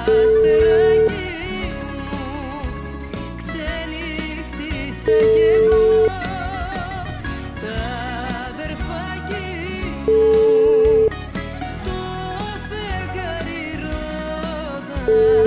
αστεράκι μου, ξενύχτησα κι εγώ. Τα αδερφάκι μου, το φεγγάρι ρώτα.